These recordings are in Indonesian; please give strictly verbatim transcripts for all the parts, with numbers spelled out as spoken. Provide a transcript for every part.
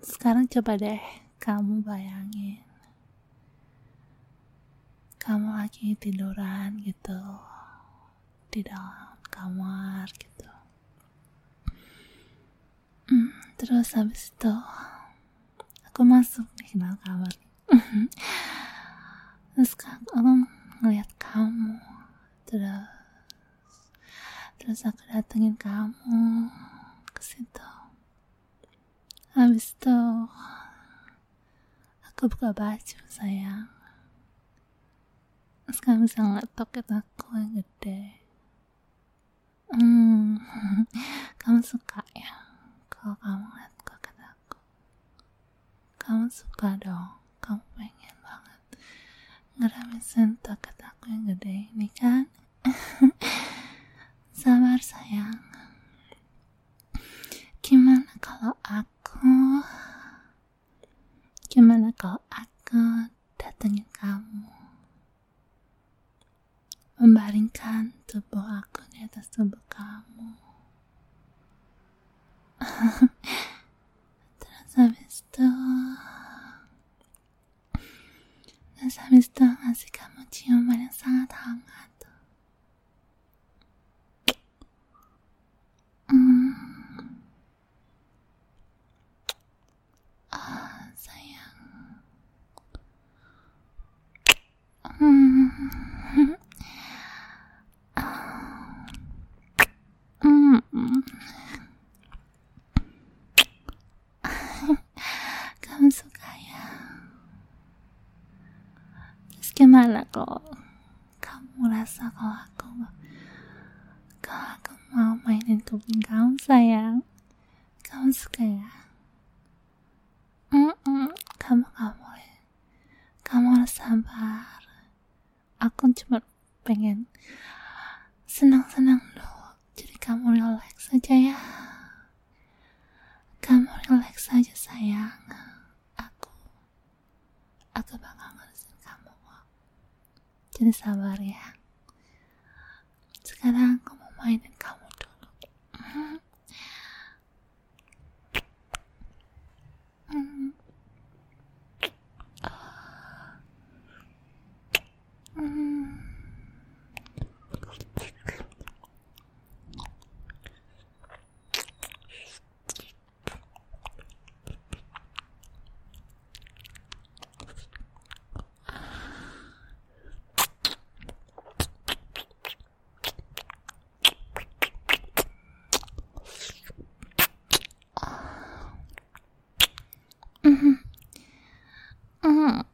Sekarang coba deh kamu bayangin, kamu lagi tiduran gitu di dalam kamar gitu. Hmm, terus habis itu aku masuk di dalam kamar. Terus aku ngeliat kamu, terus terus aku datengin kamu ke situ. Habis itu aku buka baju sayang. Terus kamu bisa ngeliat toket aku yang gede. Hmm, kamu suka ya kalau kamu ngeliat toket aku? Kamu suka dong, kamu pengen banget ngeramisin toket aku yang gede ini kan? Sabar sayang. Gimana kalau aku Gimana kalau aku datengin kamu, membaringkan tubuh aku di atas tubuh kamu. Terus habis itu Terus habis itu ngasih kamu ciuman yang sangat hangat. Hmm. Ah, sayang. Hmm. Hmm. Kamu suka ya? Terus gimana kok kamu rasa kalau aku kalau aku mau mainin kuping kamu sayang? Kamu suka ya? Mm-mm. Kamu gak boleh, kamu harus sabar. Aku cuma pengen senang-senang dulu, jadi kamu relax aja ya. Kamu relax aja sayang. Aku Aku bakal ngurusin kamu kok. Jadi sabar ya. Sekarang aku mau mainin kamu dulu. Hmm. Hmm. Hmm. Hmm. Hmm.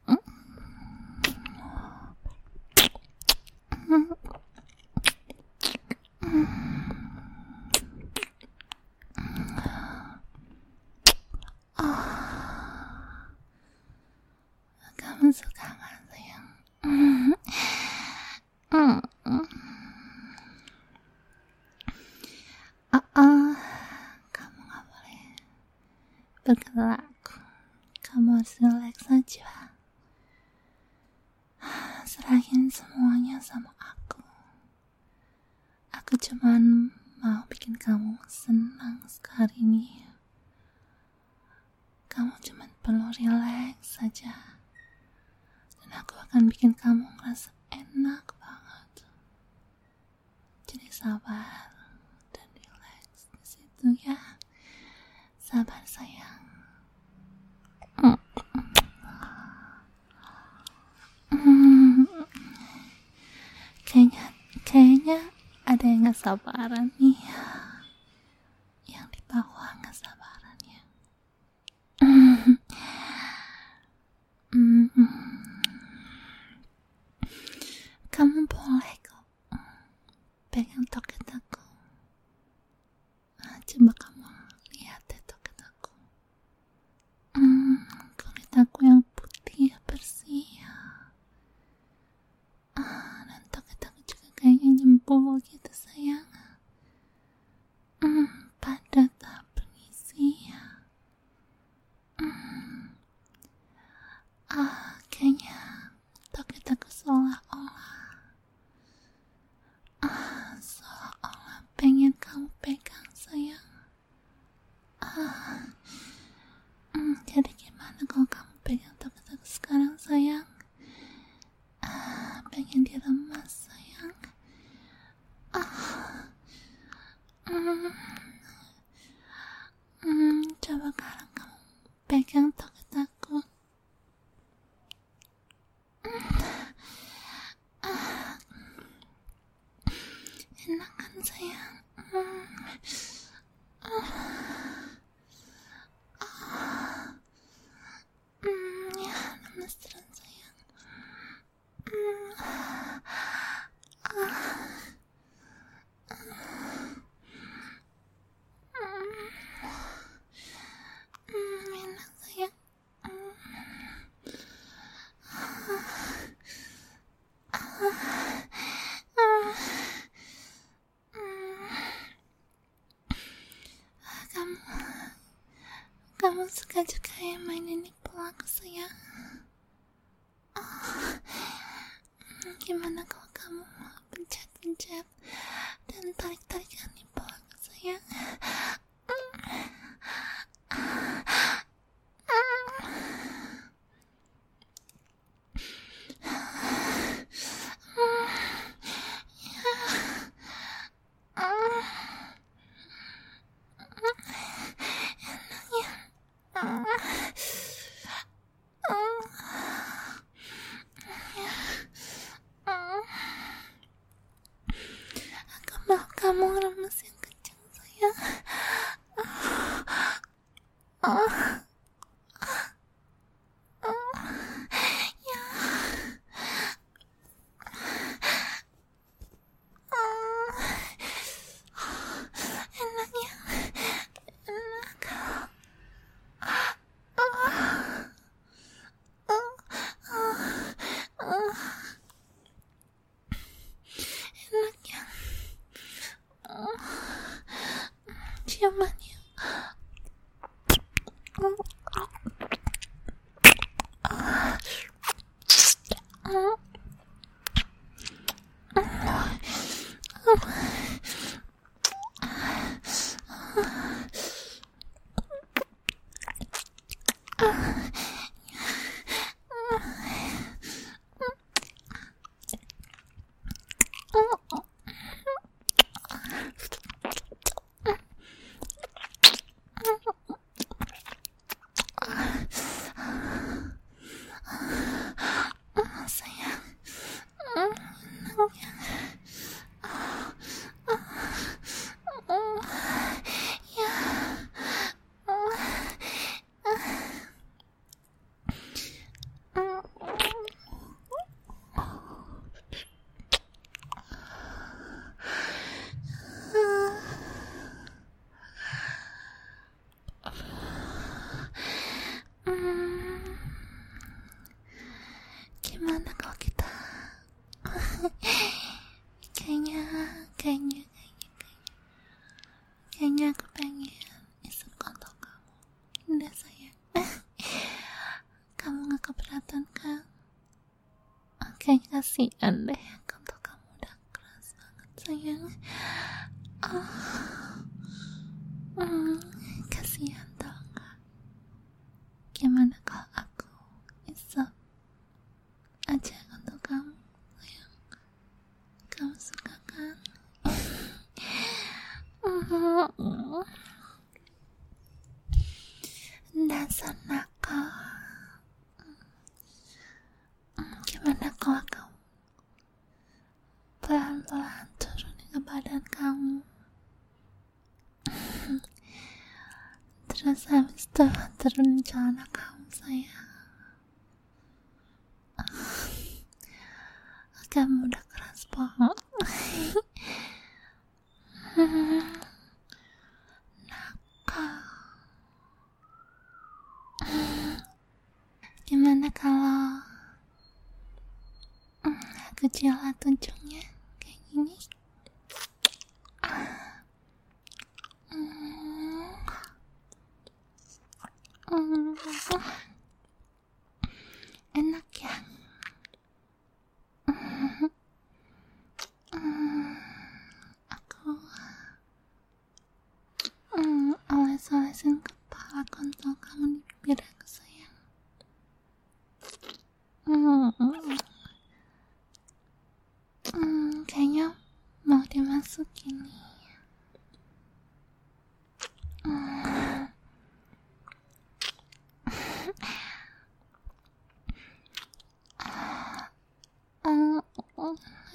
Kamu suka gak sayang? Hmm. Hmm. Uh-uh. Kamu gak boleh bergerak. Kamu harus relax aja. Serahin semuanya sama aku. Aku cuman mau bikin kamu senang sekali ini. Kamu cuman perlu relax saja, dan aku akan bikin kamu ngerasa enak banget. Jadi sabar dan relax di situ ya. Sabar sayang. Hmm. Kayaknya kayaknya ada yang gak sabaran nih. Yang di bawah gak sabaran ya. Hmm. Kamu boleh kok pegang toket aku. Coba kamu lihat deh toket aku. Hmm, kulit aku yang putih bersih. Ah, dan toket aku juga kayaknya nyempul gitu sayang. Hmm, padat berisi. Hmm. Ah, kayaknya toket aku seolah-olah Ah, seolah-olah pengen kamu pegang sayang. Ah, hmm, Jadi gimana kalau kamu pegang tangan aku sekarang sayang? Ah, pengen diremas sayang. Ah, hmm, hmm, coba sekarang kamu pegang tangan aku. Ah, enak kan sayang? Hmm. Ah. Hmm, ya, lemes-lemes sayang. Hmm. Ah. Hmm, enak sayang. Hmm. Ah. Hmm. Kamu, kamu suka juga ya mainin nipple aku sayang? Oh. Gimana kalau kamu pencet-pencet dan tarik-tarikan nipple aku sayang? Aku mau kamu remes yang kencang sayang. Oh, ya. Enak ya, enak. Enak ya. Ciuman ya. Sayang, enak ya. Ya. Gimana kalau kita kayaknya kayaknya kayaknya kayaknya aku pengen isep kontol kamu. Udah sayang. Kamu gak keberatan kan? Oke, kasihan deh, kontol kamu udah keras banget sayang. Oh. Hmm, kasihan tau gak? Gimana kalau aku isep aja untuk kamu sayang? Kamu suka kan? Dasar nakal. Gimana kalau kamu pelan-pelan turunin ke badan kamu, terus habis itu turunin celana kamu sayang. Kamu udah keras banget. Nakal. Gimana kalau aku jilat ujungnya kayak gini? Enak ya. Aku oles-olesin kepala kontol kamu di bibir aku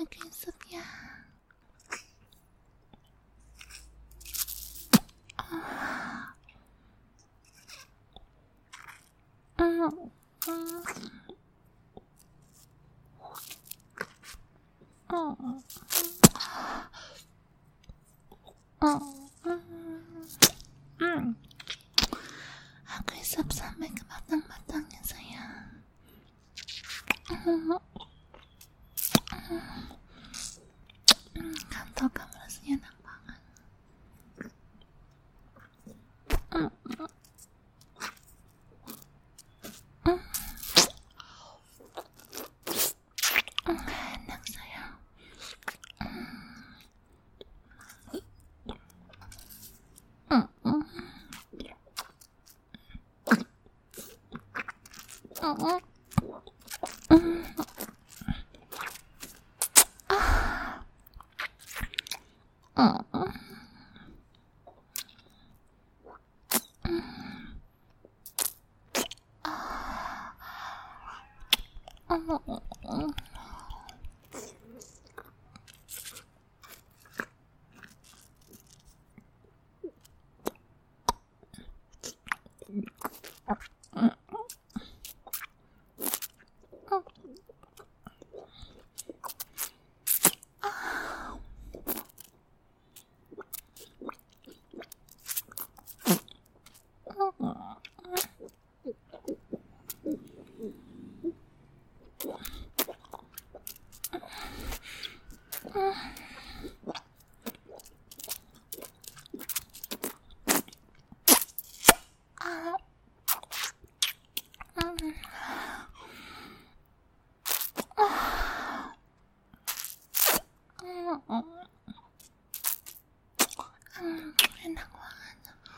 Aku isep ya. Oh. Oh. Oh. Mm. Aku isap sampai ke batang-batangnya sayang. Mm. Kantong kamu rasanya enak banget. Mm. Mm. Enak sayang. Mm. Mm. Mm. Mm. Enak banget.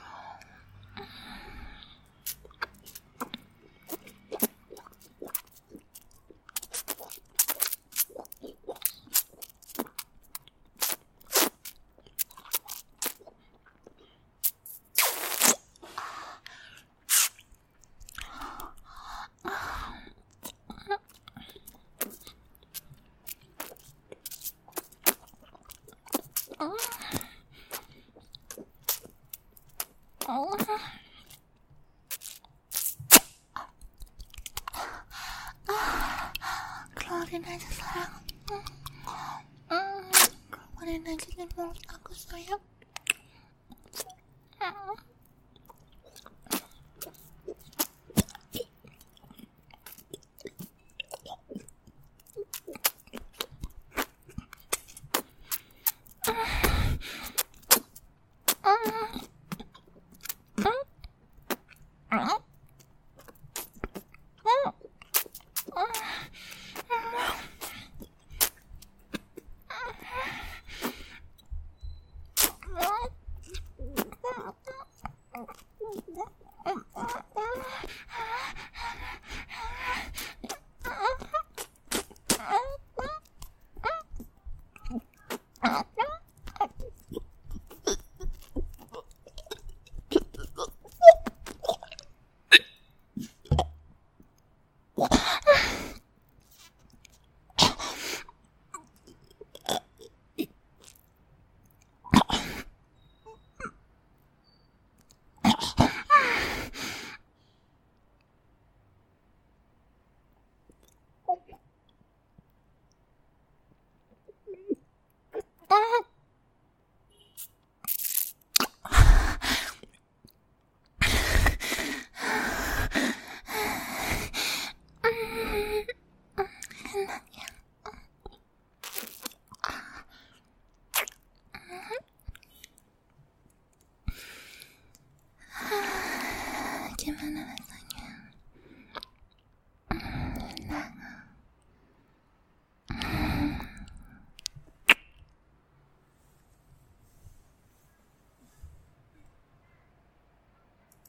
Oh. Keluarin aja sayang. Hmm. Keluarin aja dari mulut aku sayang.